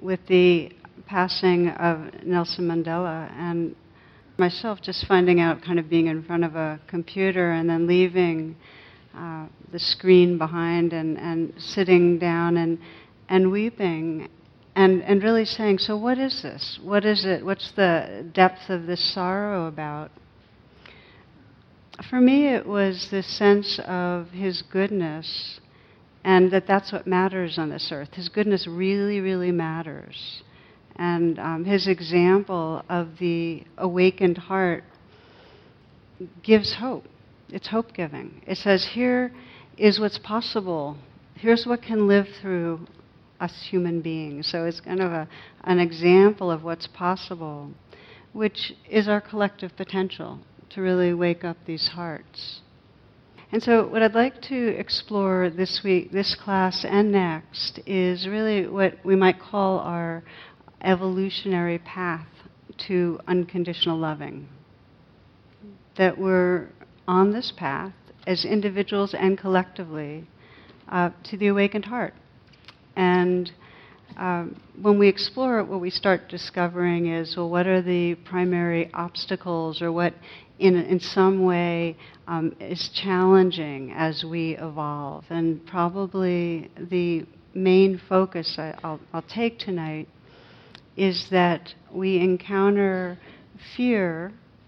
with the passing of Nelson Mandela, and myself just finding out, kind of being in front of a computer and then leaving the screen behind and sitting down and weeping and really saying, so what is this? What is it? What's the depth of this sorrow about? For me, it was this sense of his goodness, and that's what matters on this earth. His goodness really, really matters. And his example of the awakened heart gives hope. It's hope-giving. It says, here is what's possible. Here's what can live through us human beings. So it's kind of an example of what's possible, which is our collective potential to really wake up these hearts. And so what I'd like to explore this week, this class and next, is really what we might call our evolutionary path to unconditional loving. That we're on this path as individuals and collectively to the awakened heart. And when we explore it, what we start discovering is, well, what are the primary obstacles, or what in some way is challenging as we evolve. And probably the main focus I'll take tonight is that we encounter fear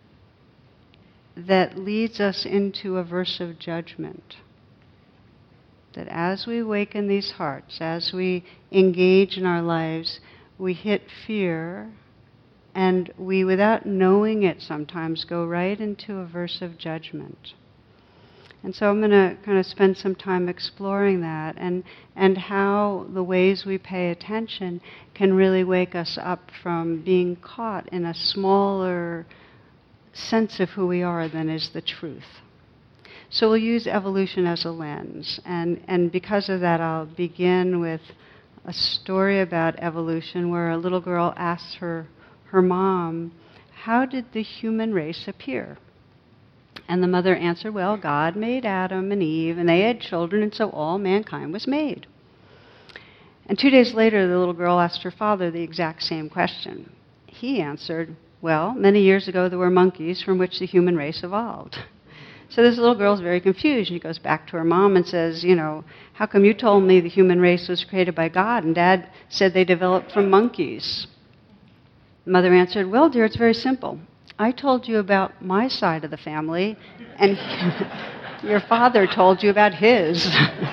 that leads us into aversive judgment. That as we awaken these hearts, as we engage in our lives, we hit fear, and we, without knowing it sometimes, go right into aversive judgment. And so I'm going to kind of spend some time exploring that and how the ways we pay attention can really wake us up from being caught in a smaller sense of who we are than is the truth. So we'll use evolution as a lens. And because of that, I'll begin with a story about evolution where a little girl asks her mom, how did the human race appear? And the mother answered, well, God made Adam and Eve, and they had children, and so all mankind was made. And 2 days later, the little girl asked her father the exact same question. He answered, well, many years ago there were monkeys from which the human race evolved. So this little girl's very confused. She goes back to her mom and says, how come you told me the human race was created by God, and Dad said they developed from monkeys? The mother answered, well, dear, it's very simple. I told you about my side of the family, and your father told you about his.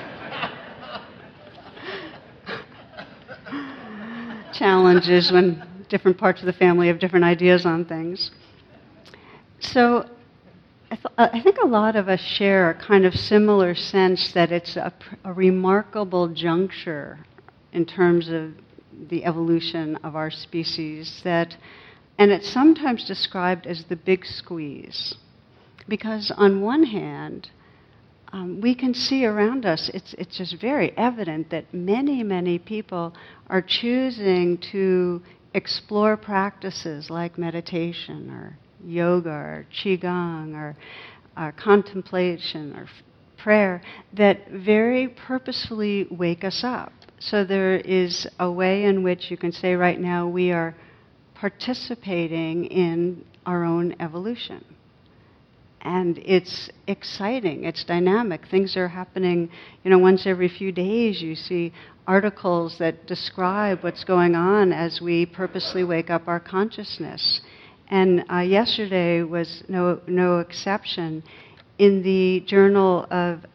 Challenges when different parts of the family have different ideas on things. So I think a lot of us share a kind of similar sense that it's a remarkable juncture in terms of the evolution of our species, and it's sometimes described as the big squeeze. Because on one hand, we can see around us, it's just very evident that many, many people are choosing to explore practices like meditation or yoga or qigong or contemplation or prayer that very purposefully wake us up. So there is a way in which you can say right now we are participating in our own evolution. And it's exciting, it's dynamic. Things are happening, once every few days you see articles that describe what's going on as we purposely wake up our consciousness. And yesterday was no exception. In the Journal of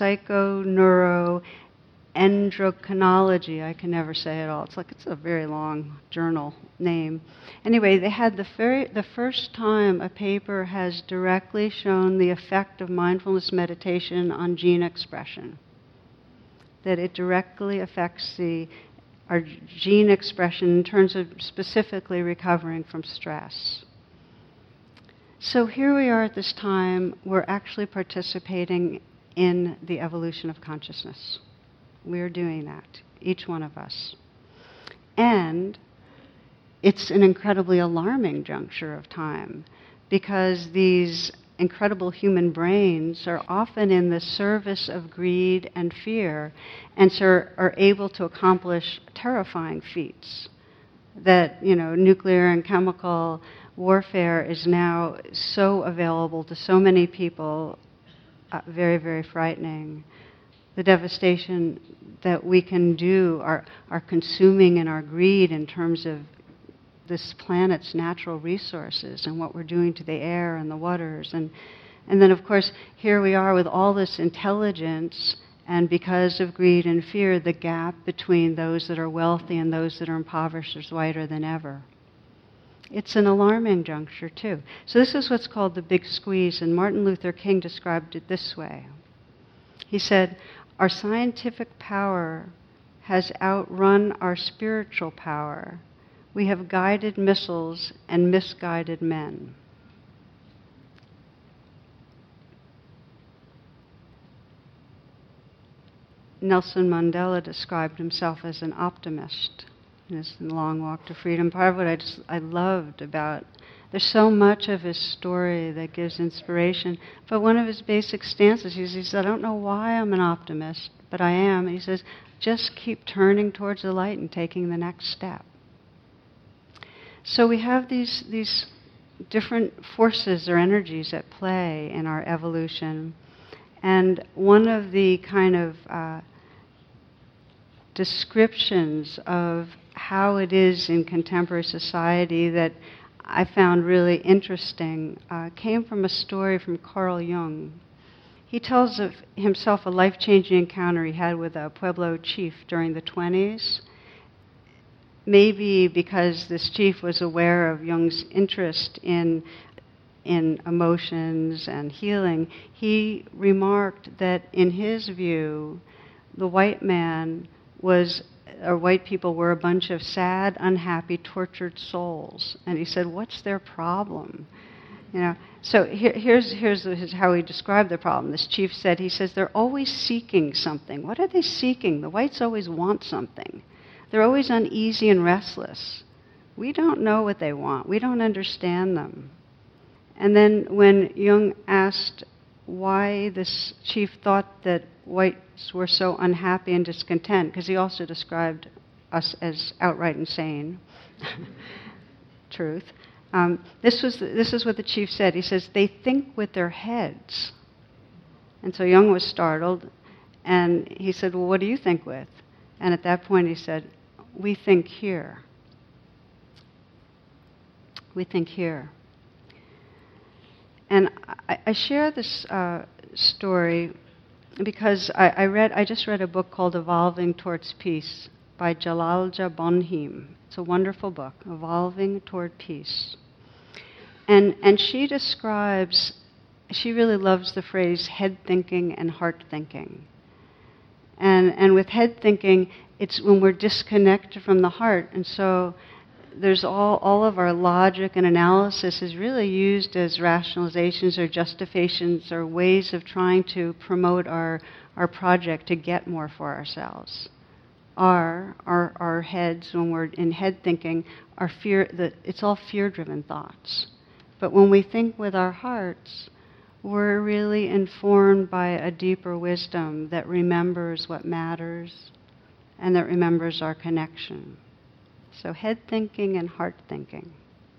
Psychoneuroendocrinology, I can never say it all. It's a very long journal name. Anyway, they had the first time a paper has directly shown the effect of mindfulness meditation on gene expression. That it directly affects our gene expression in terms of specifically recovering from stress. So here we are at this time, we're actually participating in the evolution of consciousness. We're doing that, each one of us. And it's an incredibly alarming juncture of time, because these incredible human brains are often in the service of greed and fear, and so are able to accomplish terrifying feats. that, nuclear and chemical warfare is now so available to so many people, very, very frightening. The devastation that we can do, our consuming and our greed in terms of this planet's natural resources and what we're doing to the air and the waters. And then, of course, here we are with all this intelligence, and because of greed and fear, the gap between those that are wealthy and those that are impoverished is wider than ever. It's an alarming juncture, too. So this is what's called the big squeeze, and Martin Luther King described it this way. He said, "Our scientific power has outrun our spiritual power. We have guided missiles and misguided men." Nelson Mandela described himself as an optimist in his Long Walk to Freedom. Part of what I loved about, there's so much of his story that gives inspiration, but one of his basic stances, he says, "I don't know why I'm an optimist, but I am." He says, "Just keep turning towards the light and taking the next step." So we have these different forces or energies at play in our evolution, and one of the kind of descriptions of how it is in contemporary society that I found really interesting came from a story from Carl Jung. He tells of himself a life-changing encounter he had with a Pueblo chief during the 20s. Maybe because this chief was aware of Jung's interest in emotions and healing, he remarked that in his view, the white people were a bunch of sad, unhappy, tortured souls. And he said, "What's their problem?" So here's how he described the problem. This chief said, "They're always seeking something." What are they seeking? The whites always want something. They're always uneasy and restless. We don't know what they want. We don't understand them. And then when Jung asked why this chief thought that whites were so unhappy and discontent, because he also described us as outright insane, truth, this is what the chief said. He says, "They think with their heads." And so Jung was startled, and he said, "Well, what do you think with?" And at that point he said, "We think here. We think here." And I share this story because I just read a book called Evolving Towards Peace by Jalalja Bonhim. It's a wonderful book, Evolving Toward Peace. And she describes, she really loves the phrase head thinking and heart thinking. And with head thinking, it's when we're disconnected from the heart. And so there's all of our logic and analysis is really used as rationalizations or justifications or ways of trying to promote our project to get more for ourselves. Our heads, when we're in head thinking, it's all fear-driven thoughts. But when we think with our hearts, we're really informed by a deeper wisdom that remembers what matters and that remembers our connection. So head thinking and heart thinking.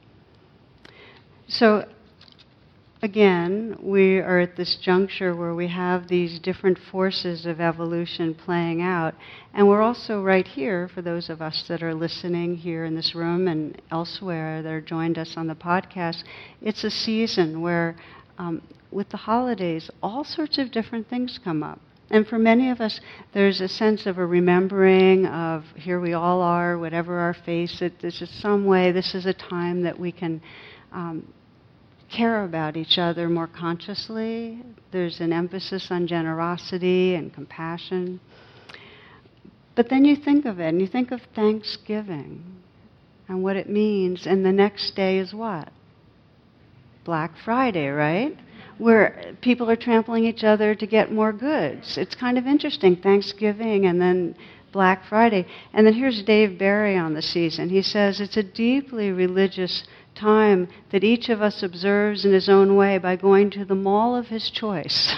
So again, we are at this juncture where we have these different forces of evolution playing out. And we're also right here, for those of us that are listening here in this room and elsewhere that are joined us on the podcast, it's a season where with the holidays, all sorts of different things come up. And for many of us, there's a sense of a remembering of here we all are, whatever our face, this is some way, this is a time that we can care about each other more consciously. There's an emphasis on generosity and compassion. But then you think of it, and you think of Thanksgiving and what it means, and the next day is what? Black Friday, right? Where people are trampling each other to get more goods. It's kind of interesting, Thanksgiving and then Black Friday. And then here's Dave Barry on the season. He says it's a deeply religious time that each of us observes in his own way by going to the mall of his choice.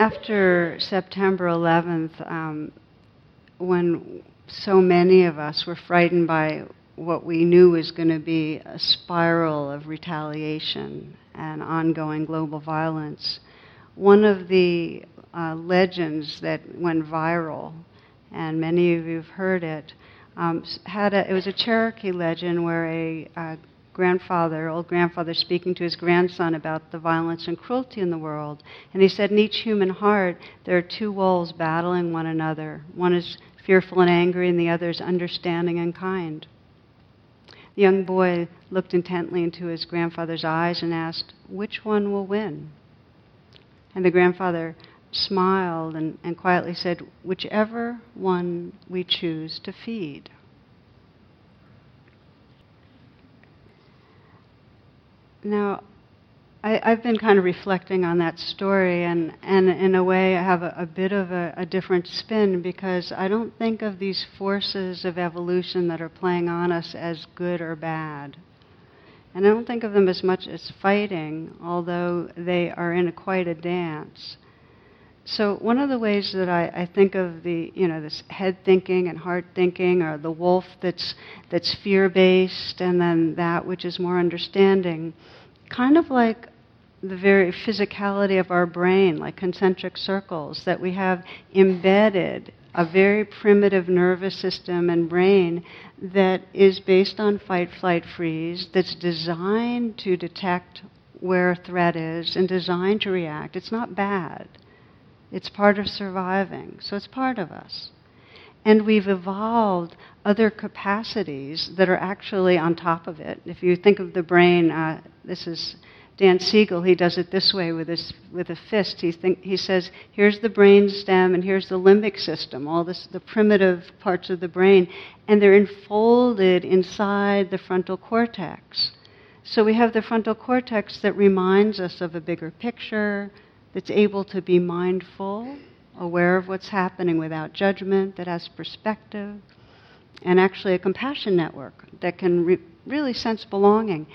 After September 11th, when so many of us were frightened by what we knew was going to be a spiral of retaliation and ongoing global violence, one of the legends that went viral, and many of you have heard it, it was a Cherokee legend where a old grandfather speaking to his grandson about the violence and cruelty in the world. And he said, in each human heart, there are two wolves battling one another. One is fearful and angry, and the other is understanding and kind. The young boy looked intently into his grandfather's eyes and asked, which one will win? And the grandfather smiled and quietly said, whichever one we choose to feed. Now, I've been kind of reflecting on that story, and in a way I have a bit of a different spin, because I don't think of these forces of evolution that are playing on us as good or bad. And I don't think of them as much as fighting, although they are in quite a dance. So one of the ways that I think of this head thinking and heart thinking, or the wolf that's fear-based, and then that which is more understanding, kind of like the very physicality of our brain, like concentric circles, that we have embedded a very primitive nervous system and brain that is based on fight, flight, freeze, that's designed to detect where a threat is and designed to react. It's not bad. It's part of surviving, so it's part of us. And we've evolved other capacities that are actually on top of it. If you think of the brain, this is Dan Siegel, he does it this way with a fist. He says, here's the brain stem and here's the limbic system, all the primitive parts of the brain, and they're enfolded inside the frontal cortex. So we have the frontal cortex that reminds us of a bigger picture, that's able to be mindful, aware of what's happening without judgment, that has perspective, and actually a compassion network that can really sense belonging.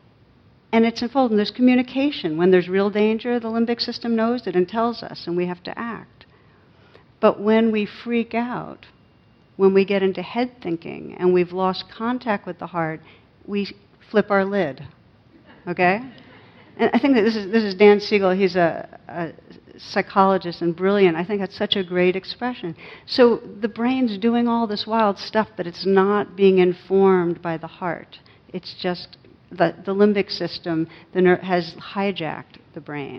And it's unfolding. There's communication. When there's real danger, the limbic system knows it and tells us, and we have to act. But when we freak out, when we get into head thinking and we've lost contact with the heart, we flip our lid. Okay? And I think that this is Dan Siegel. He's a psychologist and brilliant. I think that's such a great expression. So the brain's doing all this wild stuff, but it's not being informed by the heart. It's just the limbic system has hijacked the brain.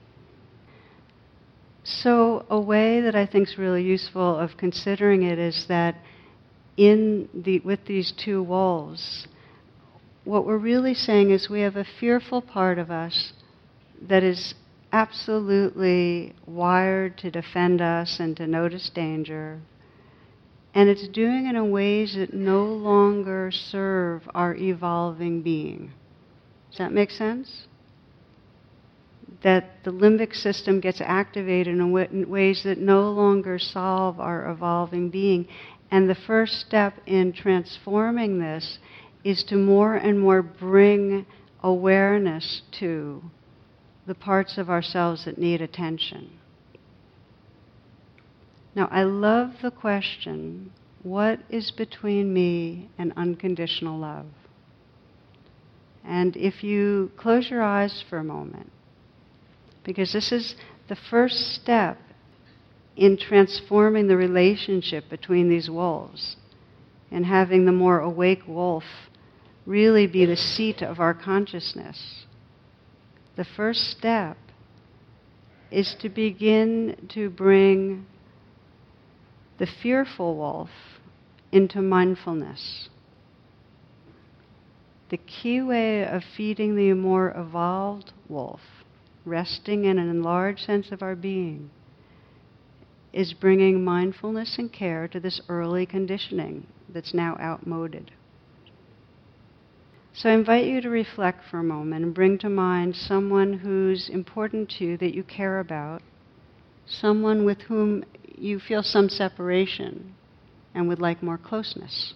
So a way that I think is really useful of considering it is that with these two wolves, what we're really saying is we have a fearful part of us that is absolutely wired to defend us and to notice danger, and it's doing it in ways that no longer serve our evolving being. Does that make sense? That the limbic system gets activated in ways that no longer solve our evolving being. And the first step in transforming this is to more and more bring awareness to the parts of ourselves that need attention. Now, I love the question, what is between me and unconditional love? And if you close your eyes for a moment, because this is the first step in transforming the relationship between these wolves, and having the more awake wolf really be the seat of our consciousness. The first step is to begin to bring the fearful wolf into mindfulness. The key way of feeding the more evolved wolf, resting in an enlarged sense of our being, is bringing mindfulness and care to this early conditioning that's now outmoded. So I invite you to reflect for a moment and bring to mind someone who's important to you, that you care about, someone with whom you feel some separation and would like more closeness.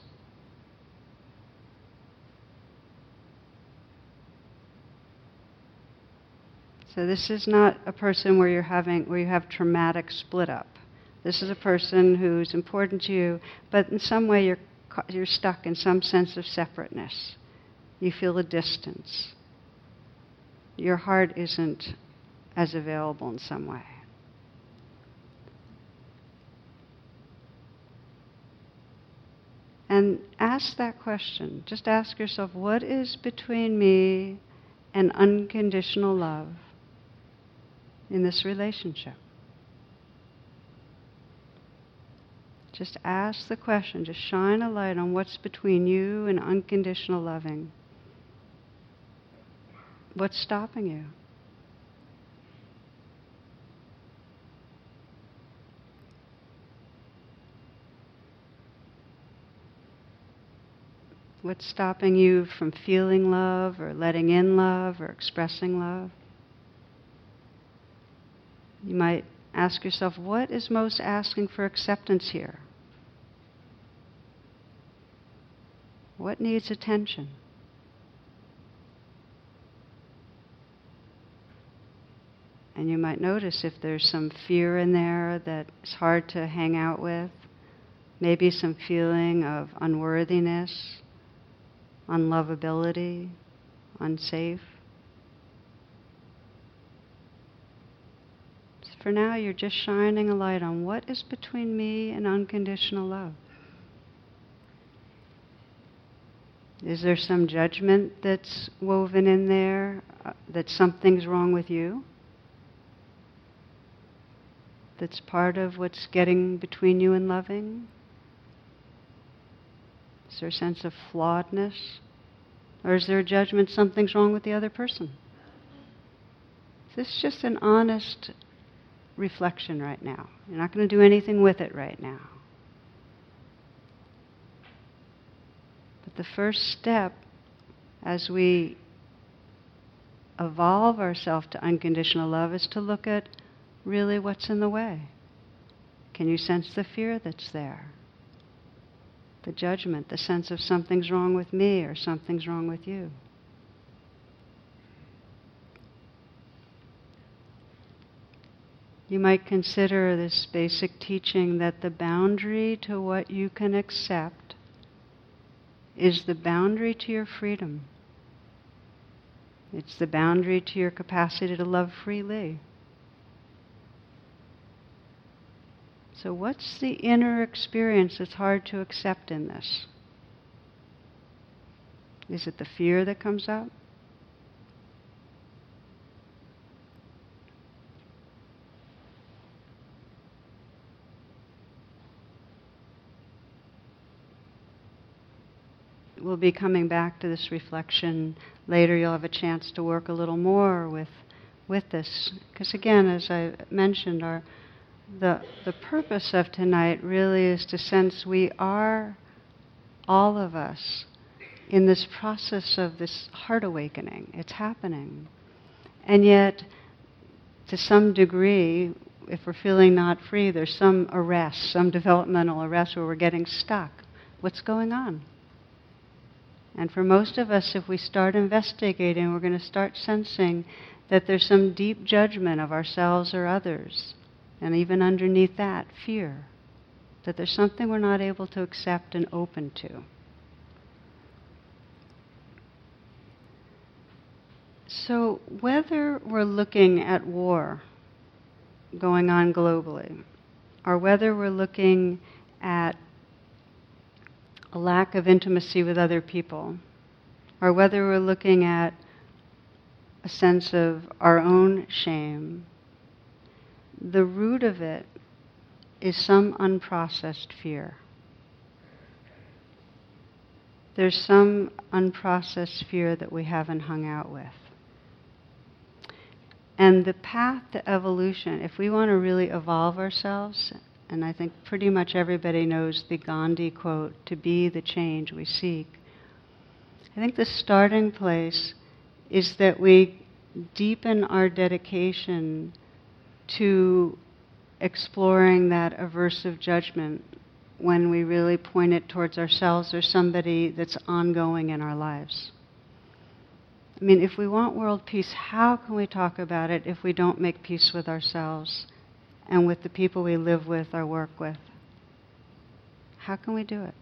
So this is not a person where you have traumatic split up. This is a person who's important to you, but in some way you're stuck in some sense of separateness. You feel a distance. Your heart isn't as available in some way. And ask that question. Just ask yourself, what is between me and unconditional love in this relationship? Just ask the question. Just shine a light on what's between you and unconditional loving. What's stopping you? What's stopping you from feeling love or letting in love or expressing love? You might ask yourself, what is most asking for acceptance here? What needs attention? And you might notice if there's some fear in there that's hard to hang out with, maybe some feeling of unworthiness, unlovability, unsafe. So for now, you're just shining a light on what is between me and unconditional love. Is there some judgment that's woven in there, that something's wrong with you? That's part of what's getting between you and loving? Is there a sense of flawedness? Or is there a judgment something's wrong with the other person? This is just an honest reflection right now. You're not going to do anything with it right now. But the first step, as we evolve ourselves to unconditional love, is to look at really what's in the way. Can you sense the fear that's there? The judgment, the sense of something's wrong with me or something's wrong with you. You might consider this basic teaching that the boundary to what you can accept is the boundary to your freedom. It's the boundary to your capacity to love freely. So what's the inner experience that's hard to accept in this? Is it the fear that comes up? We'll be coming back to this reflection later. You'll have a chance to work a little more with this. Because again, as I mentioned, the purpose of tonight really is to sense we are, all of us, in this process of this heart awakening. It's happening. And yet, to some degree, if we're feeling not free, there's some arrest, some developmental arrest where we're getting stuck. What's going on? And for most of us, if we start investigating, we're going to start sensing that there's some deep judgment of ourselves or others. And even underneath that, fear. That there's something we're not able to accept and open to. So whether we're looking at war going on globally, or whether we're looking at a lack of intimacy with other people, or whether we're looking at a sense of our own shame, the root of it is some unprocessed fear. There's some unprocessed fear that we haven't hung out with. And the path to evolution, if we want to really evolve ourselves, and I think pretty much everybody knows the Gandhi quote, to be the change we seek. I think the starting place is that we deepen our dedication to exploring that aversive judgment when we really point it towards ourselves or somebody that's ongoing in our lives. I mean, if we want world peace, how can we talk about it if we don't make peace with ourselves and with the people we live with or work with? How can we do it?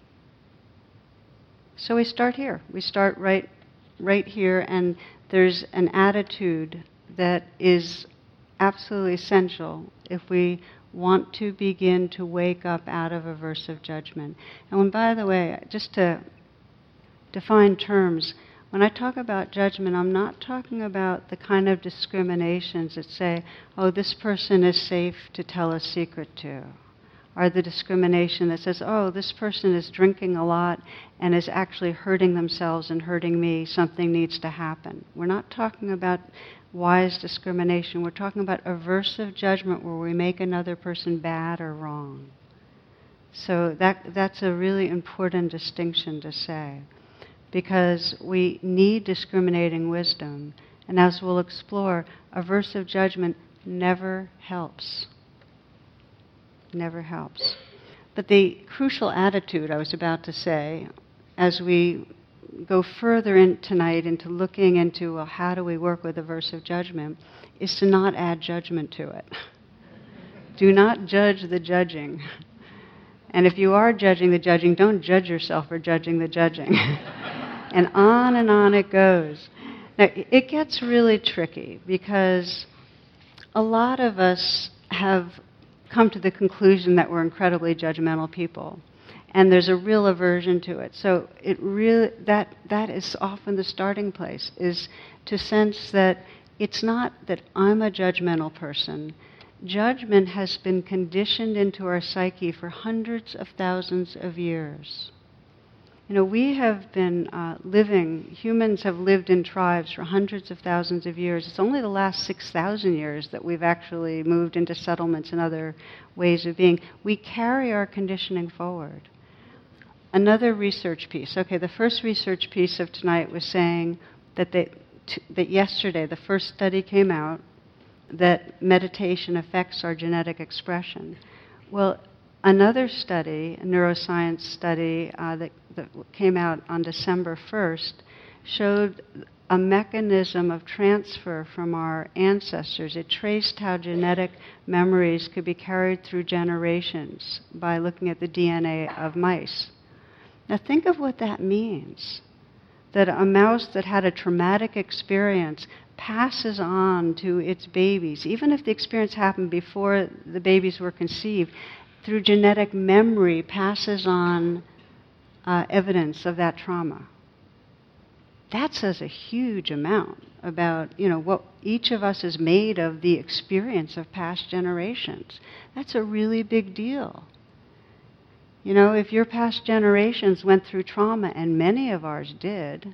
So we start here. We start right here, and there's an attitude that is absolutely essential if we want to begin to wake up out of aversive judgment. And by the way, just to define terms, when I talk about judgment, I'm not talking about the kind of discriminations that say, oh, this person is safe to tell a secret to. Or the discrimination that says, oh, this person is drinking a lot and is actually hurting themselves and hurting me, something needs to happen. We're not talking about wise discrimination. We're talking about aversive judgment where we make another person bad or wrong. So that's a really important distinction to say, because we need discriminating wisdom. And as we'll explore, aversive judgment never helps. Never helps. But the crucial attitude I was about to say, as we go further in tonight into looking into, well, how do we work with aversive judgment, is to not add judgment to it. Do not judge the judging. And if you are judging the judging, don't judge yourself for judging the judging. And on it goes. Now, it gets really tricky because a lot of us have come to the conclusion that we're incredibly judgmental people, and there's a real aversion to it. So it really that is often the starting place, is to sense that it's not that I'm a judgmental person. Judgment has been conditioned into our psyche for hundreds of thousands of years. You know, we have been humans have lived in tribes for hundreds of thousands of years. It's only the last 6,000 years that we've actually moved into settlements and other ways of being. We carry our conditioning forward. Another research piece. Okay, the first research piece of tonight was saying that that yesterday the first study came out that meditation affects our genetic expression. Well, another study, a neuroscience study that came out on December 1st, showed a mechanism of transfer from our ancestors. It traced how genetic memories could be carried through generations by looking at the DNA of mice. Now think of what that means, that a mouse that had a traumatic experience passes on to its babies, even if the experience happened before the babies were conceived, through genetic memory passes on evidence of that trauma. That says a huge amount about, what each of us is made of, the experience of past generations. That's a really big deal. If your past generations went through trauma, and many of ours did,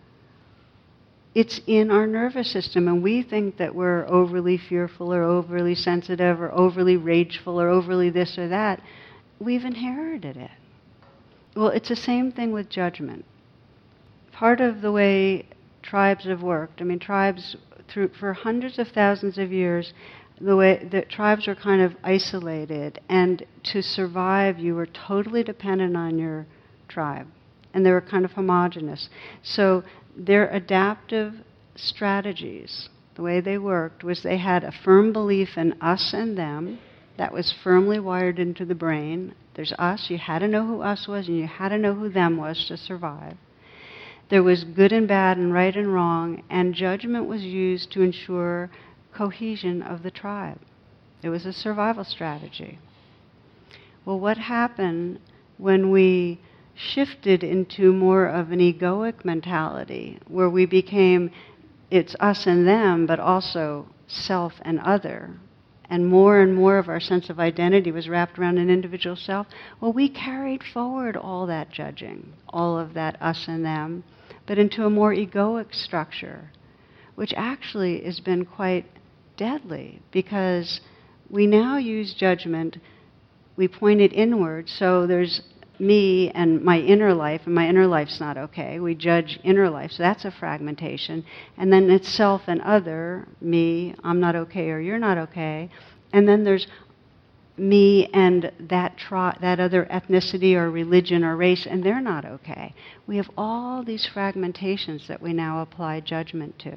it's in our nervous system, and we think that we're overly fearful or overly sensitive or overly rageful or overly this or that. We've inherited it. Well, it's the same thing with judgment. Part of the way tribes have worked, tribes for hundreds of thousands of years, the way that tribes were kind of isolated, and to survive you were totally dependent on your tribe, and they were kind of homogenous. So their adaptive strategies, the way they worked, was they had a firm belief in us and them that was firmly wired into the brain. There's us, you had to know who us was, and you had to know who them was to survive. There was good and bad and right and wrong, and judgment was used to ensure cohesion of the tribe. It was a survival strategy. Well, what happened when we shifted into more of an egoic mentality, where we became, it's us and them, but also self and other, and more of our sense of identity was wrapped around an individual self? Well, we carried forward all that judging, all of that us and them, but into a more egoic structure, which actually has been quite deadly, because we now use judgment, we point it inward, so there's me and my inner life, and my inner life's not okay. We judge inner life, so that's a fragmentation. And then it's self and other, me, I'm not okay or you're not okay. And then there's me and that other ethnicity or religion or race, and they're not okay. We have all these fragmentations that we now apply judgment to.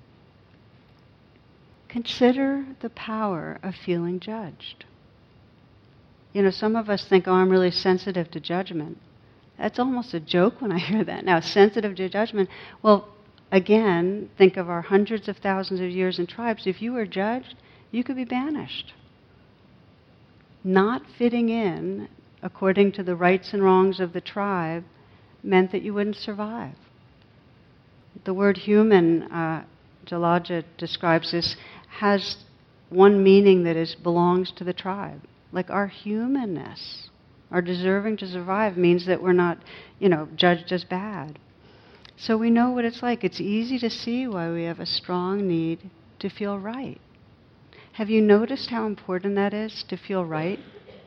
Consider the power of feeling judged. You know, some of us think, oh, I'm really sensitive to judgment. That's almost a joke when I hear that. Now, sensitive to judgment, well, again, think of our hundreds of thousands of years in tribes. If you were judged, you could be banished. Not fitting in according to the rights and wrongs of the tribe meant that you wouldn't survive. The word human, Jalaja describes this, has one meaning that is belongs to the tribe. Like our humanness, our deserving to survive means that we're not, judged as bad. So we know what it's like. It's easy to see why we have a strong need to feel right. Have you noticed how important that is, to feel right?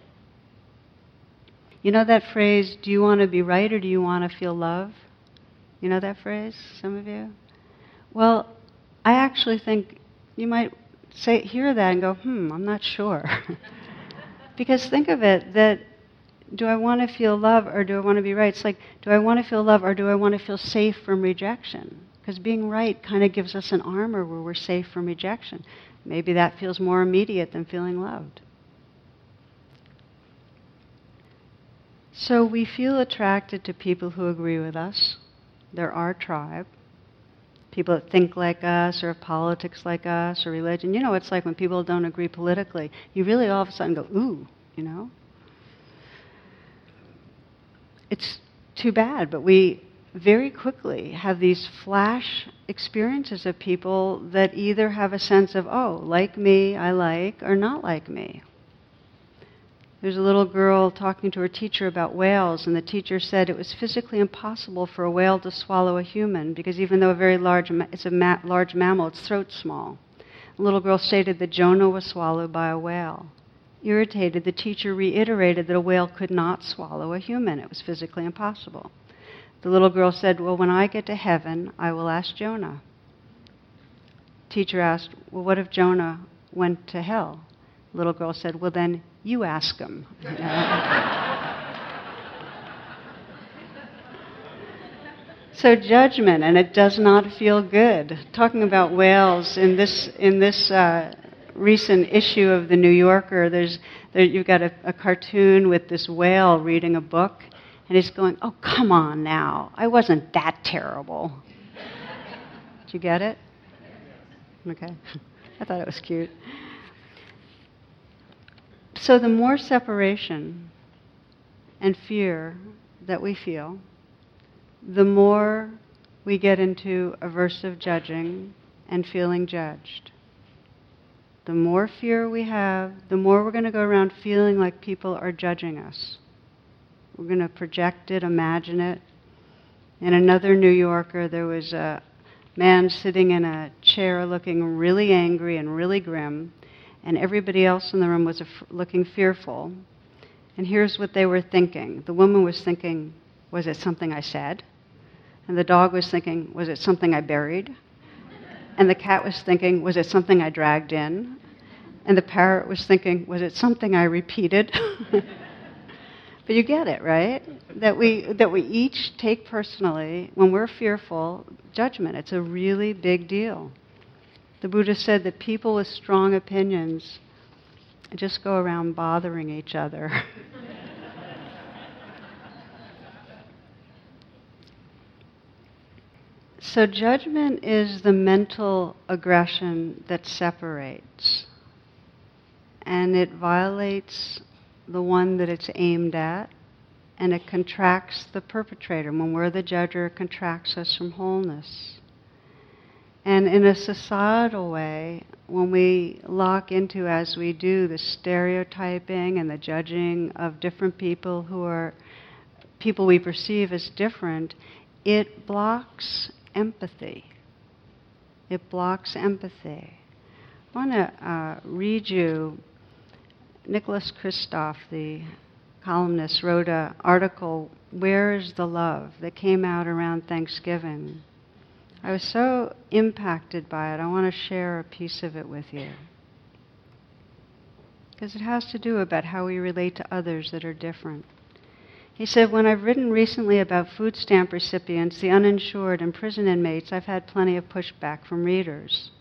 You know that phrase, do you want to be right or do you want to feel love? You know that phrase, some of you? Well, I actually think you might hear that and go, I'm not sure. Because think of it, that do I want to feel love or do I want to be right? It's like, do I want to feel love or do I want to feel safe from rejection? Because being right kind of gives us an armor where we're safe from rejection. Maybe that feels more immediate than feeling loved. So we feel attracted to people who agree with us. They're our tribe. People that think like us or have politics like us or religion. You know, it's like when people don't agree politically. You really all of a sudden go, ooh, It's too bad, but we very quickly have these flash experiences of people that either have a sense of, oh, like me, I like, or not like me. There's a little girl talking to her teacher about whales, and the teacher said it was physically impossible for a whale to swallow a human, because even though it's a large mammal, its throat's small. The little girl stated that Jonah was swallowed by a whale. Irritated, the teacher reiterated that a whale could not swallow a human. It was physically impossible. The little girl said, well, when I get to heaven, I will ask Jonah. Teacher asked, well, what if Jonah went to hell? The little girl said, well, then you ask him. So judgment, and it does not feel good. Talking about whales, in this recent issue of the New Yorker, you've got a cartoon with this whale reading a book, and he's going, oh, come on now, I wasn't that terrible. Did you get it? Okay. I thought it was cute. So the more separation and fear that we feel, the more we get into aversive judging and feeling judged. The more fear we have, the more we're going to go around feeling like people are judging us. We're going to project it, imagine it. In another New Yorker, there was a man sitting in a chair looking really angry and really grim, and everybody else in the room was looking fearful. And here's what they were thinking. The woman was thinking, was it something I said? And the dog was thinking, was it something I buried? And the cat was thinking, was it something I dragged in? And the parrot was thinking, was it something I repeated? But you get it, right? That we each take personally, when we're fearful, judgment. It's a really big deal. The Buddha said that people with strong opinions just go around bothering each other. So judgment is the mental aggression that separates. And it violates the one that it's aimed at, and it contracts the perpetrator. When we're the judger, it contracts us from wholeness. And in a societal way, when we lock into, as we do, the stereotyping and the judging of different people who are people we perceive as different, it blocks empathy. It blocks empathy. I want to read you, Nicholas Kristof, the columnist, wrote an article, Where is the Love?, that came out around Thanksgiving. I was so impacted by it, I want to share a piece of it with you. because it has to do about how we relate to others that are different. He said, when I've written recently about food stamp recipients, the uninsured, and prison inmates, I've had plenty of pushback from readers.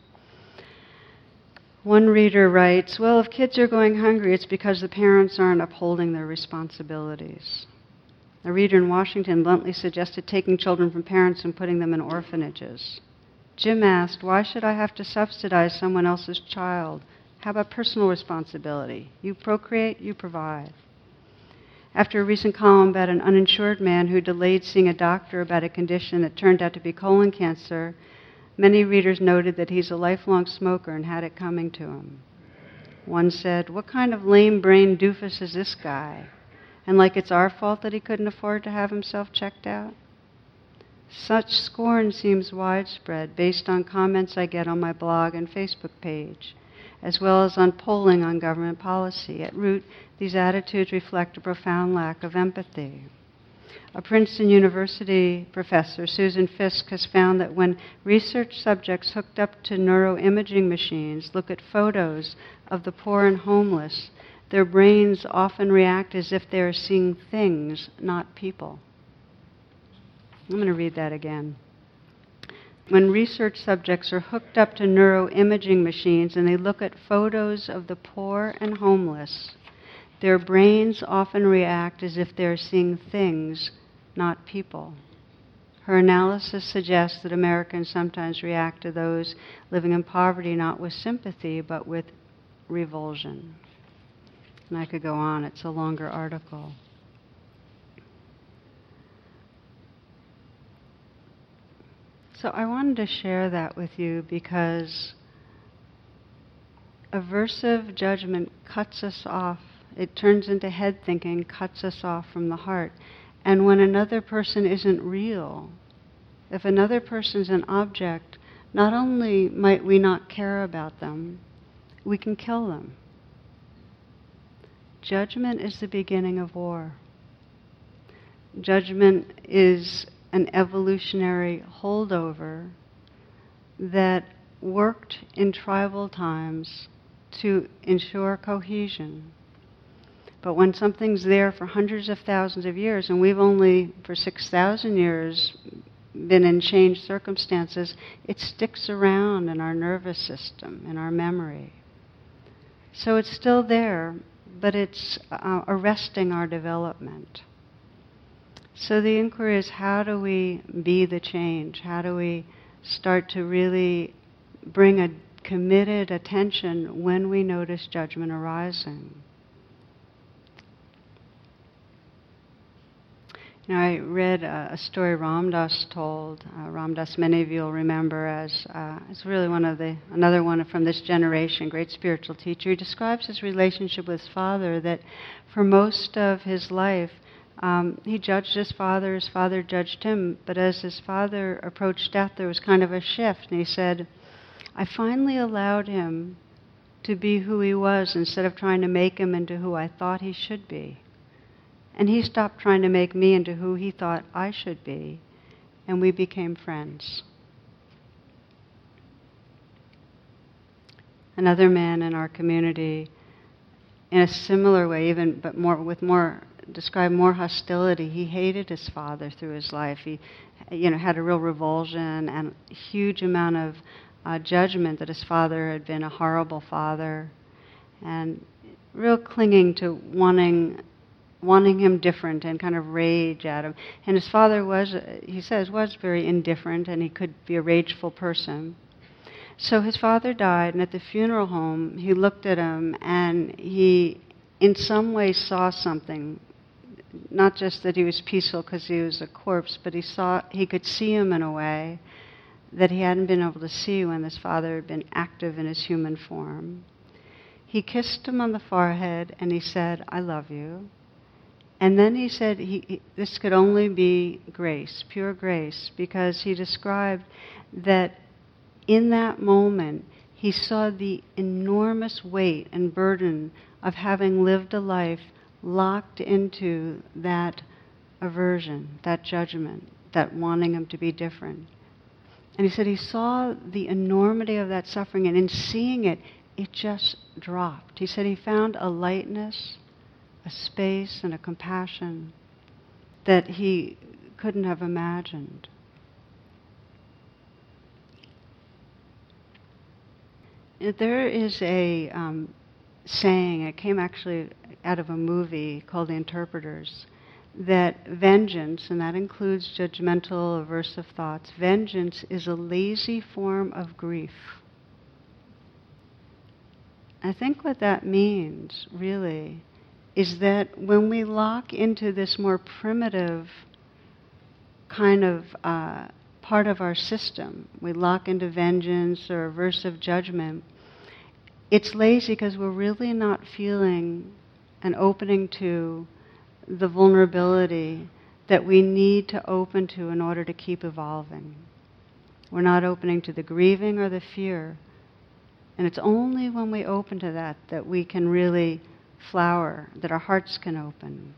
One reader writes, well, if kids are going hungry, it's because the parents aren't upholding their responsibilities. A reader in Washington bluntly suggested taking children from parents and putting them in orphanages. Jim asked, why should I have to subsidize someone else's child? How about personal responsibility? You procreate, you provide. After a recent column about an uninsured man who delayed seeing a doctor about a condition that turned out to be colon cancer, many readers noted that he's a lifelong smoker and had it coming to him. One said, what kind of lame-brained doofus is this guy? And like it's our fault that he couldn't afford to have himself checked out? Such scorn seems widespread based on comments I get on my blog and Facebook page, as well as on polling on government policy. At root, these attitudes reflect a profound lack of empathy. A Princeton University professor, Susan Fisk, has found that when research subjects hooked up to neuroimaging machines look at photos of the poor and homeless, their brains often react as if they are seeing things, not people. I'm going to read that again. When research subjects are hooked up to neuroimaging machines and they look at photos of the poor and homeless, their brains often react as if they're seeing things, not people. Her analysis suggests that Americans sometimes react to those living in poverty not with sympathy, but with revulsion. And I could go on, it's a longer article. So I wanted to share that with you because aversive judgment cuts us off. It turns into head thinking, cuts us off from the heart. And when another person isn't real, if another person's an object, not only might we not care about them, we can kill them. Judgment is the beginning of war. Judgment is an evolutionary holdover that worked in tribal times to ensure cohesion. But when something's there for hundreds of thousands of years, and we've only for 6,000 years been in changed circumstances, it sticks around in our nervous system, in our memory. So it's still there, but it's arresting our development. So the inquiry is, how do we be the change? How do we start to really bring a committed attention when we notice judgment arising? You know, I read a story Ram Dass told. Ram Dass, many of you will remember as it's really another one from this generation, great spiritual teacher. He describes his relationship with his father, that for most of his life, he judged his father judged him, but as his father approached death, there was kind of a shift, and he said, I finally allowed him to be who he was instead of trying to make him into who I thought he should be. And he stopped trying to make me into who he thought I should be, and we became friends. Another man in our community, in a similar way, described more hostility. He hated his father through his life. He, had a real revulsion and a huge amount of judgment that his father had been a horrible father, and real clinging to wanting him different and kind of rage at him. And his father was very indifferent, and he could be a rageful person. So his father died, and at the funeral home, he looked at him, and he, in some way, saw something. Not just that he was peaceful because he was a corpse, but he could see him in a way that he hadn't been able to see when his father had been active in his human form. He kissed him on the forehead, and he said, I love you. And then he said this could only be grace, pure grace, because he described that in that moment he saw the enormous weight and burden of having lived a life locked into that aversion, that judgment, that wanting him to be different. And he said he saw the enormity of that suffering, and in seeing it, it just dropped. He said he found a lightness, a space, and a compassion that he couldn't have imagined. There is a saying, it came actually out of a movie called The Interpreters, that vengeance, and that includes judgmental, aversive thoughts, vengeance is a lazy form of grief. I think what that means, really, is that when we lock into this more primitive kind of part of our system, we lock into vengeance or aversive judgment, it's lazy because we're really not feeling and opening to the vulnerability that we need to open to in order to keep evolving. We're not opening to the grieving or the fear. And it's only when we open to that that we can really flower, that our hearts can open.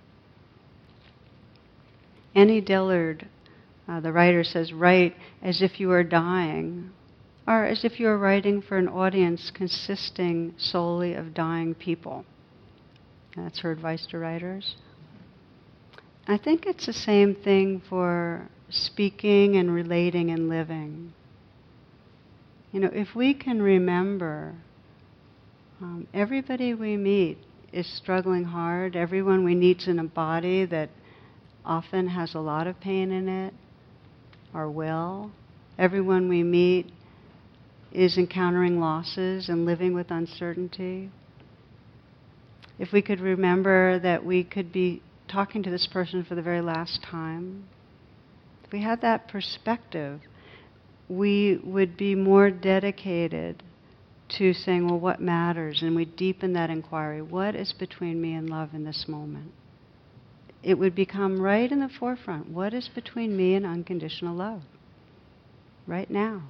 Annie Dillard, the writer, says, write as if you are dying, or as if you are writing for an audience consisting solely of dying people. That's her advice to writers. I think it's the same thing for speaking and relating and living. You know, if we can remember, everybody we meet is struggling hard. Everyone we meet's in a body that often has a lot of pain in it, or will. Everyone we meet is encountering losses and living with uncertainty. If we could remember that we could be talking to this person for the very last time, if we had that perspective, we would be more dedicated to saying, well, what matters? And we deepen that inquiry. What is between me and love in this moment? It would become right in the forefront. What is between me and unconditional love? Right now.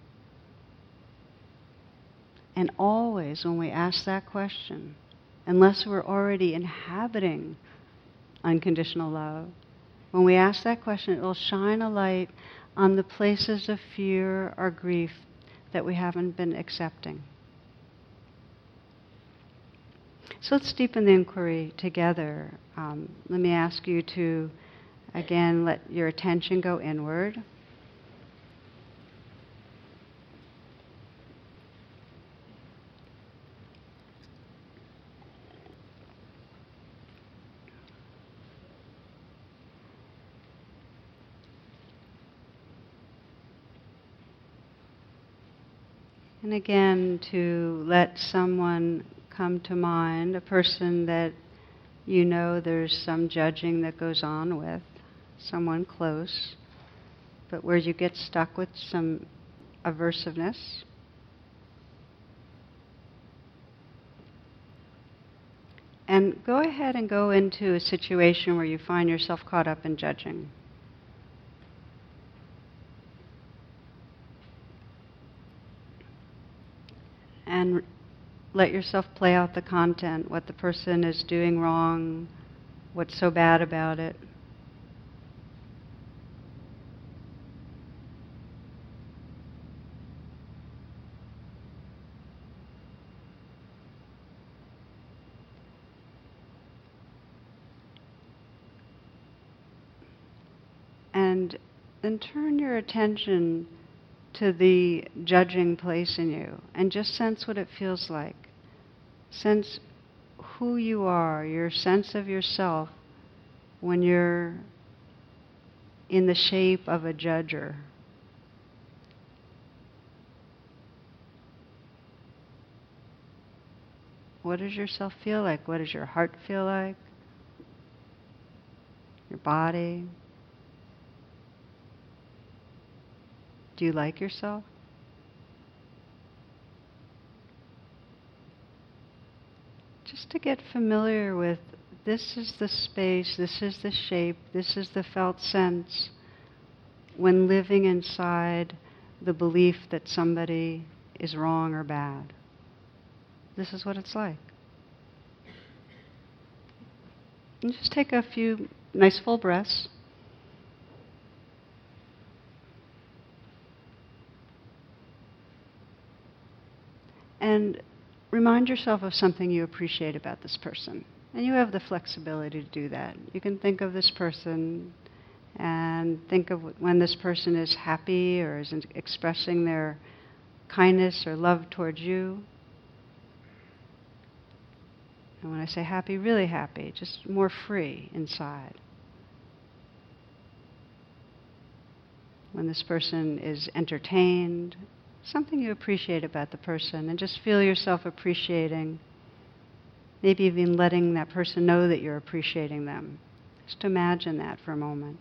And always when we ask that question, unless we're already inhabiting unconditional love, when we ask that question, it will shine a light on the places of fear or grief that we haven't been accepting. So let's deepen the inquiry together. Let me ask you to, again, let your attention go inward. And again, to let someone come to mind, a person that you know there's some judging that goes on with, someone close, but where you get stuck with some aversiveness. And go ahead and go into a situation where you find yourself caught up in judging. And let yourself play out the content, what the person is doing wrong, what's so bad about it. And then turn your attention to the judging place in you and just sense what it feels like. Sense who you are, your sense of yourself when you're in the shape of a judger. What does yourself feel like? What does your heart feel like? Your body? Do you like yourself? Just to get familiar with, this is the space, this is the shape, this is the felt sense when living inside the belief that somebody is wrong or bad. This is what it's like. And just take a few nice full breaths. And remind yourself of something you appreciate about this person. And you have the flexibility to do that. You can think of this person and think of when this person is happy or is expressing their kindness or love towards you. And when I say happy, really happy, just more free inside. When this person is entertained, something you appreciate about the person, and just feel yourself appreciating, maybe even letting that person know that you're appreciating them. Just imagine that for a moment.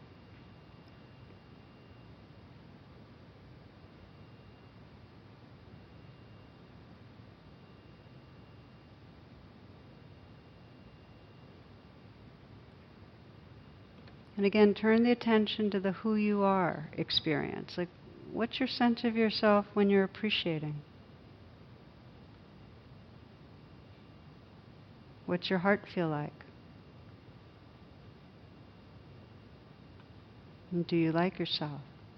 And again, turn the attention to the who you are experience. Like, what's your sense of yourself when you're appreciating? What's your heart feel like? And do you like yourself?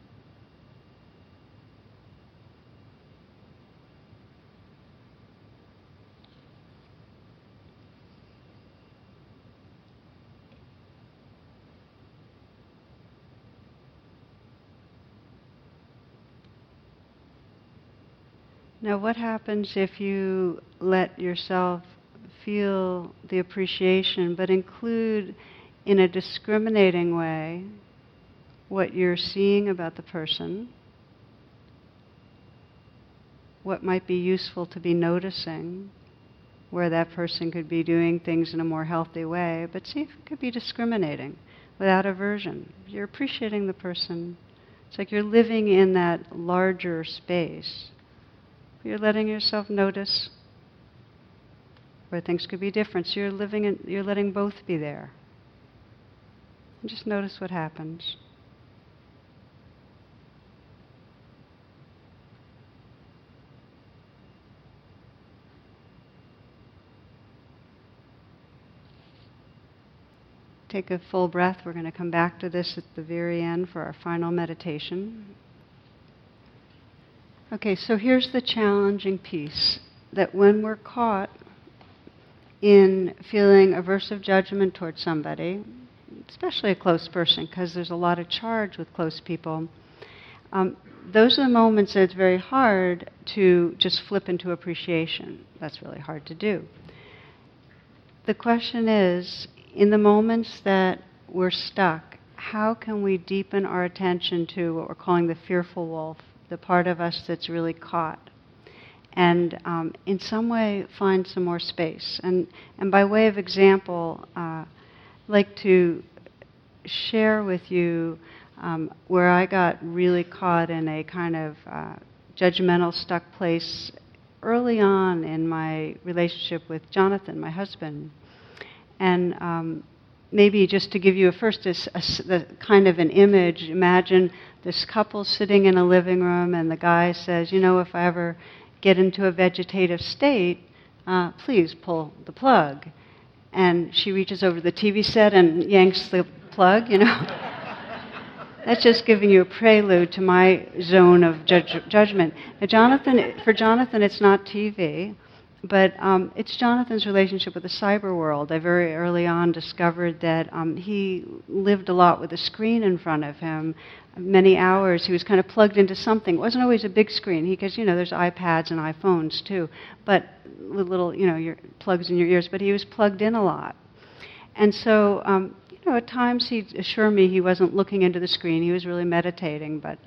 Now, what happens if you let yourself feel the appreciation, but include in a discriminating way what you're seeing about the person, what might be useful to be noticing, where that person could be doing things in a more healthy way, but see if it could be discriminating without aversion. You're appreciating the person. It's like you're living in that larger space. You're letting yourself notice where things could be different. So you're letting both be there. And just notice what happens. Take a full breath. We're going to come back to this at the very end for our final meditation. Okay, so here's the challenging piece, that when we're caught in feeling aversive judgment towards somebody, especially a close person, because there's a lot of charge with close people, those are the moments that it's very hard to just flip into appreciation. That's really hard to do. The question is, in the moments that we're stuck, how can we deepen our attention to what we're calling the fearful wolf, the part of us that's really caught, and in some way find some more space. And by way of example, I'd like to share with you where I got really caught in a kind of judgmental, stuck place early on in my relationship with Jonathan, my husband. And maybe just to give you the kind of an image, imagine this couple sitting in a living room and the guy says, you know, if I ever get into a vegetative state, please pull the plug. And she reaches over the TV set and yanks the plug, you know. That's just giving you a prelude to my zone of judgment. Now, for Jonathan, it's not TV. But it's Jonathan's relationship with the cyber world. I very early on discovered that he lived a lot with a screen in front of him. Many hours he was kind of plugged into something. It wasn't always a big screen, because, there's iPads and iPhones too, but with little, your plugs in your ears, but he was plugged in a lot. And so, at times he'd assure me he wasn't looking into the screen, he was really meditating, but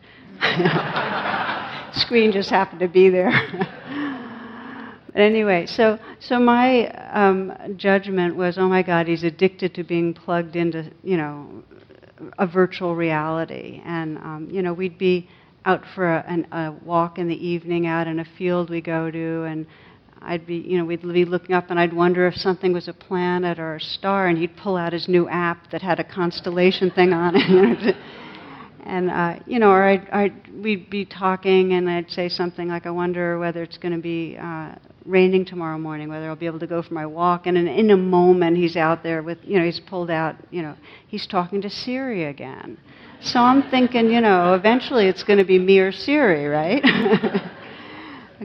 screen just happened to be there. Anyway, so my judgment was, oh my God, he's addicted to being plugged into, a virtual reality. And, we'd be out for a walk in the evening out in a field we go to, and I'd be, we'd be looking up, and I'd wonder if something was a planet or a star, and he'd pull out his new app that had a constellation thing on it. And, or we'd be talking, and I'd say something like, I wonder whether it's going to be raining tomorrow morning, whether I'll be able to go for my walk. And in a moment, he's out there with, he's pulled out, he's talking to Siri again. So I'm thinking, eventually it's going to be me or Siri, right? Okay.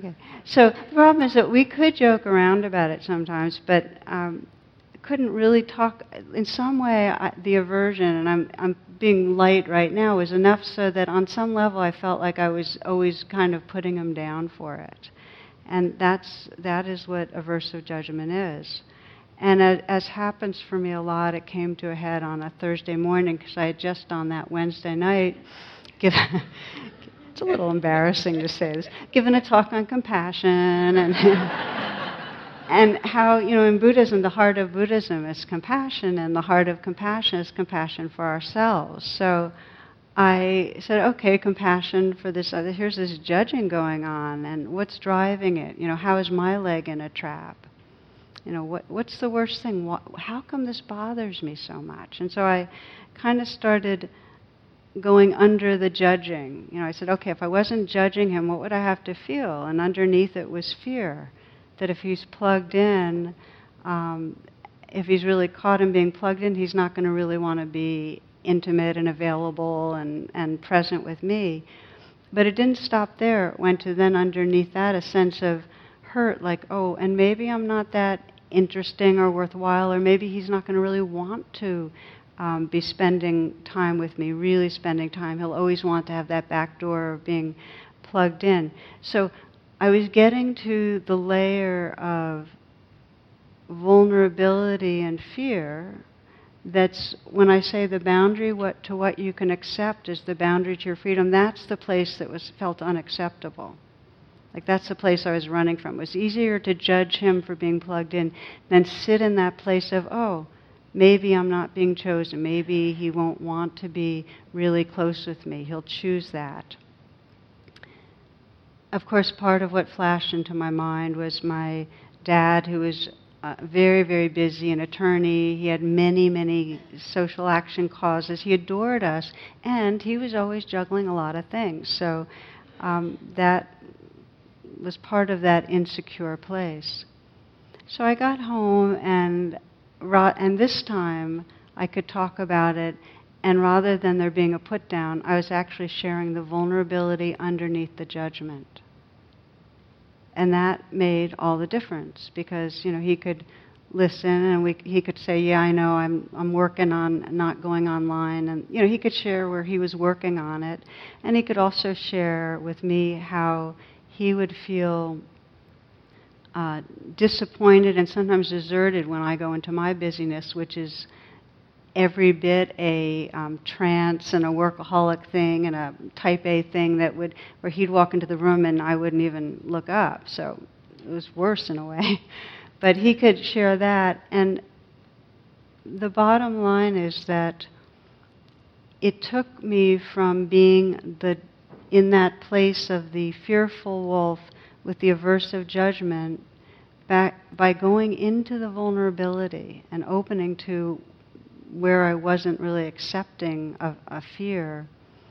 So the problem is that we could joke around about it sometimes, but couldn't really talk. In some way, the aversion, and I'm being light right now, was enough so that on some level I felt like I was always kind of putting him down for it. And that is what aversive judgment is. And as happens for me a lot, it came to a head on a Thursday morning because I had just on that Wednesday night given, it's a little embarrassing to say this, given a talk on compassion and and how, in Buddhism, the heart of Buddhism is compassion, and the heart of compassion is compassion for ourselves. So I said, okay, compassion for this other, here's this judging going on, and what's driving it? How is my leg in a trap? What's the worst thing? How come this bothers me so much? And so I kind of started going under the judging. I said, okay, if I wasn't judging him, what would I have to feel? And underneath it was fear, that if he's plugged in, if he's really caught in being plugged in, he's not going to really want to be intimate and available and present with me. But it didn't stop there. It went to then underneath that a sense of hurt, like, oh, and maybe I'm not that interesting or worthwhile, or maybe he's not going to really want to be spending time with me, really spending time. He'll always want to have that back door of being plugged in. So I was getting to the layer of vulnerability and fear. That's when I say the boundary to what you can accept is the boundary to your freedom. That's the place that felt unacceptable. Like that's the place I was running from. It was easier to judge him for being plugged in than sit in that place of, oh, maybe I'm not being chosen. Maybe he won't want to be really close with me. He'll choose that. Of course, part of what flashed into my mind was my dad, who was very, very busy, an attorney. He had many, many social action causes. He adored us, and he was always juggling a lot of things. So that was part of that insecure place. So I got home, and this time I could talk about it, and rather than there being a put down, I was actually sharing the vulnerability underneath the judgment. And that made all the difference, because he could listen, and he could say, yeah, I know, I'm working on not going online, and he could share where he was working on it, and he could also share with me how he would feel disappointed and sometimes deserted when I go into my busyness, which is every bit a trance and a workaholic thing and a type A thing where he'd walk into the room and I wouldn't even look up. So it was worse in a way. But he could share that. And the bottom line is that it took me from being in that place of the fearful wolf with the aversive judgment back by going into the vulnerability and opening to where I wasn't really accepting a fear,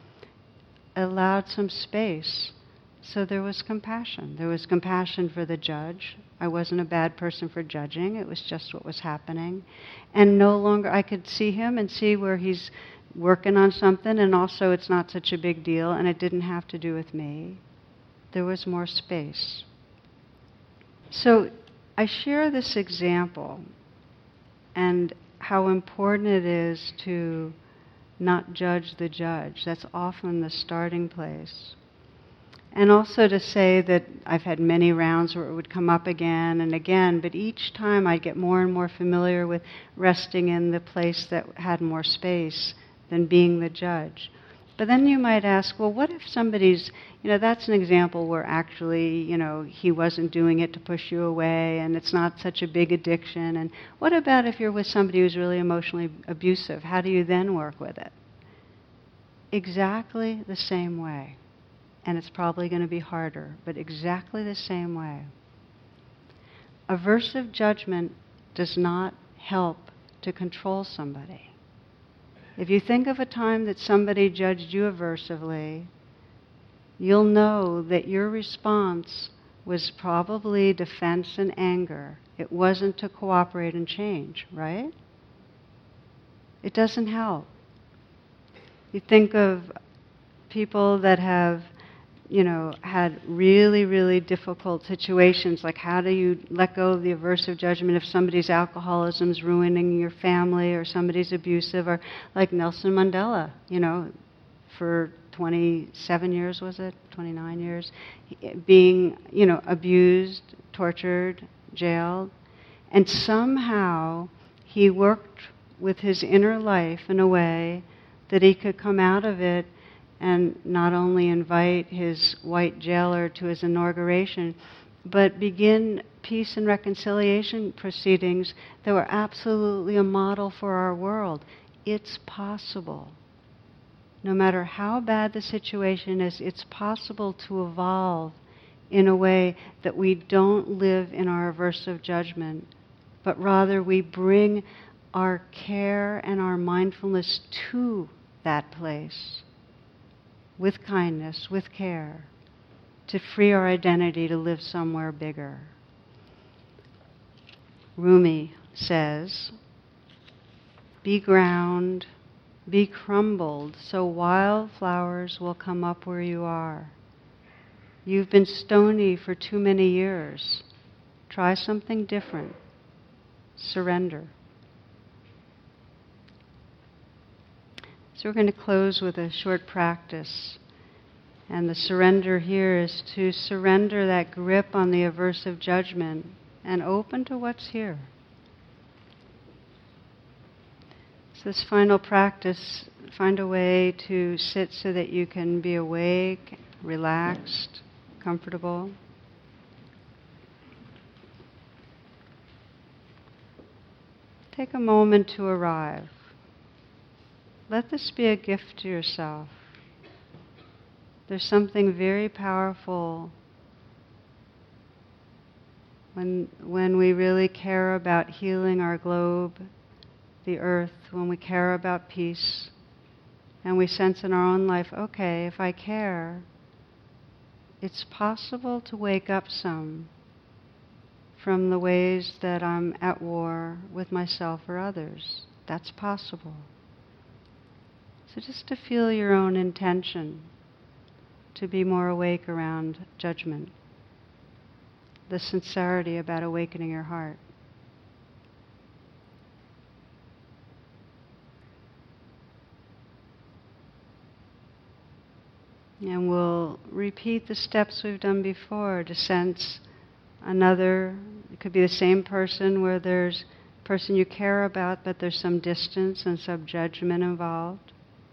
allowed some space. So there was compassion. There was compassion for the judge. I wasn't a bad person for judging. It was just what was happening. And no longer, I could see him and see where he's working on something, and also it's not such a big deal, and it didn't have to do with me. There was more space. So I share this example and how important it is to not judge the judge. That's often the starting place. And also to say that I've had many rounds where it would come up again and again, but each time I'd get more and more familiar with resting in the place that had more space than being the judge. But then you might ask, well, what if somebody's, that's an example where actually, he wasn't doing it to push you away and it's not such a big addiction. And what about if you're with somebody who's really emotionally abusive? How do you then work with it? Exactly the same way. And it's probably going to be harder, but exactly the same way. Aversive judgment does not help to control somebody. If you think of a time that somebody judged you aversively, you'll know that your response was probably defense and anger. It wasn't to cooperate and change, right? It doesn't help. You think of people that have had really, really difficult situations, like how do you let go of the aversive judgment if somebody's alcoholism is ruining your family or somebody's abusive, or like Nelson Mandela, for 27 years, was it? 29 years, being, abused, tortured, jailed. And somehow he worked with his inner life in a way that he could come out of it and not only invite his white jailer to his inauguration, but begin peace and reconciliation proceedings that were absolutely a model for our world. It's possible. No matter how bad the situation is, it's possible to evolve in a way that we don't live in our aversive judgment, but rather we bring our care and our mindfulness to that place with kindness, with care, to free our identity to live somewhere bigger. Rumi says, "Be ground, be crumbled, so wild flowers will come up where you are. You've been stony for too many years. Try something different. Surrender." So we're going to close with a short practice. And the surrender here is to surrender that grip on the aversive judgment and open to what's here. So this final practice, find a way to sit so that you can be awake, relaxed, comfortable. Take a moment to arrive. Let this be a gift to yourself. There's something very powerful when we really care about healing our globe, the earth, when we care about peace, and we sense in our own life, okay, if I care, it's possible to wake up some from the ways that I'm at war with myself or others. That's possible. So just to feel your own intention to be more awake around judgment, the sincerity about awakening your heart. And we'll repeat the steps we've done before to sense another. It could be the same person where there's a person you care about, but there's some distance and some judgment involved.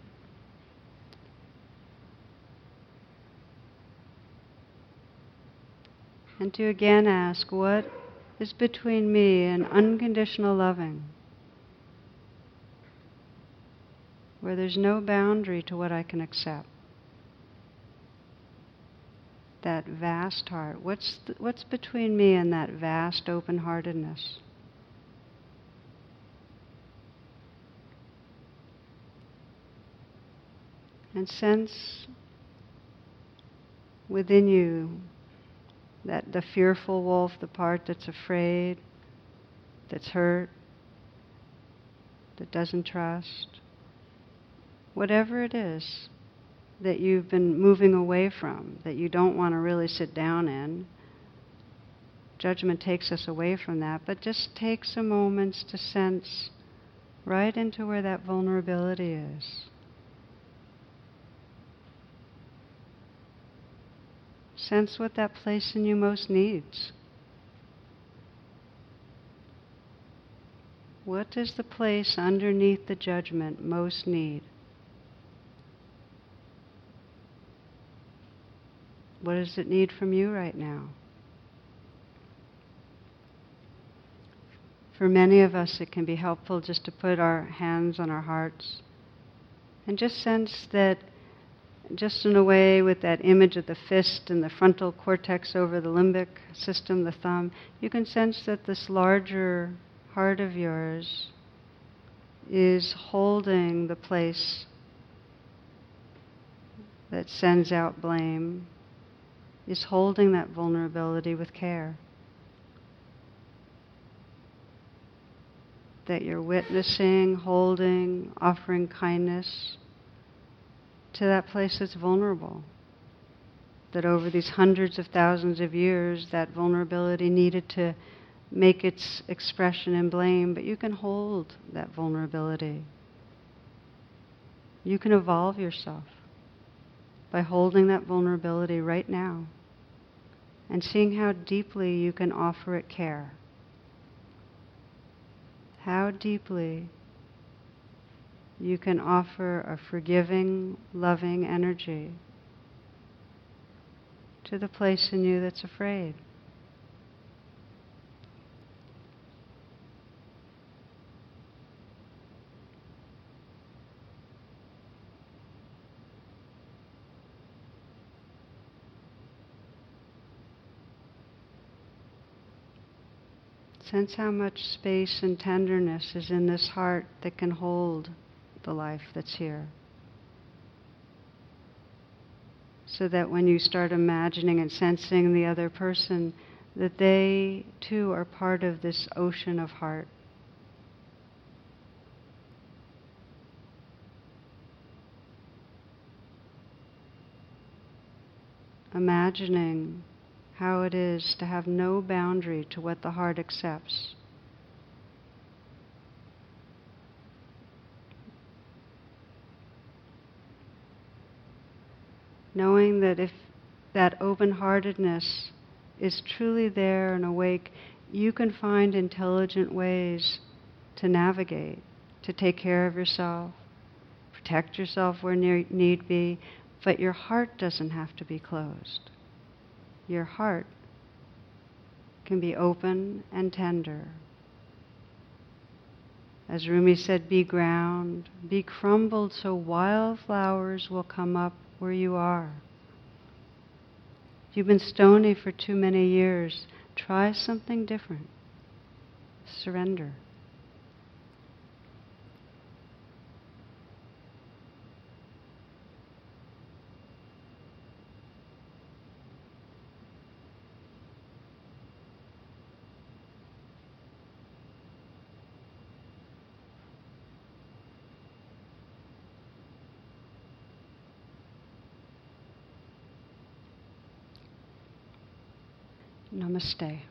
And to again ask, what is between me and unconditional loving, where there's no boundary to what I can accept? That vast heart. What's between me and that vast open-heartedness? And sense within you that the fearful wolf, the part that's afraid, that's hurt, that doesn't trust, whatever it is that you've been moving away from, that you don't want to really sit down in. Judgment takes us away from that, but just take some moments to sense right into where that vulnerability is. Sense what that place in you most needs. What does the place underneath the judgment most need? What does it need from you right now? For many of us, it can be helpful just to put our hands on our hearts and just sense that, just in a way with that image of the fist and the frontal cortex over the limbic system, the thumb, you can sense that this larger heart of yours is holding the place that sends out blame, is holding that vulnerability with care. That you're witnessing, holding, offering kindness to that place that's vulnerable. that over these hundreds of thousands of years, that vulnerability needed to make its expression in blame, but you can hold that vulnerability. You can evolve yourself by holding that vulnerability right now and seeing how deeply you can offer it care. How deeply you can offer a forgiving, loving energy to the place in you that's afraid. Sense how much space and tenderness is in this heart that can hold the life that's here. So that when you start imagining and sensing the other person, that they too are part of this ocean of heart. Imagining how it is to have no boundary to what the heart accepts. Knowing that if that open-heartedness is truly there and awake, you can find intelligent ways to navigate, to take care of yourself, protect yourself where need be, but your heart doesn't have to be closed. Your heart can be open and tender. As Rumi said, be ground, be crumbled so wildflowers will come up where you are. You've been stony for too many years. Try something different. Surrender. Namaste.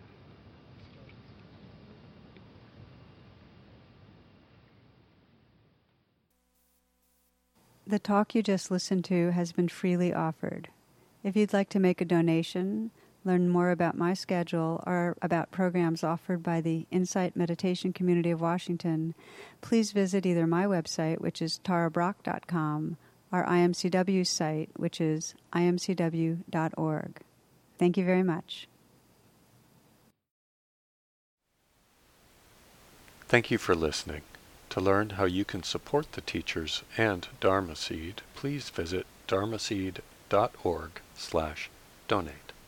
The talk you just listened to has been freely offered. If you'd like to make a donation, learn more about my schedule, or about programs offered by the Insight Meditation Community of Washington, please visit either my website, which is tarabrach.com, or IMCW's site, which is imcw.org. Thank you very much. Thank you for listening. To learn how you can support the teachers and Dharma Seed, please visit dharmaseed.org/donate.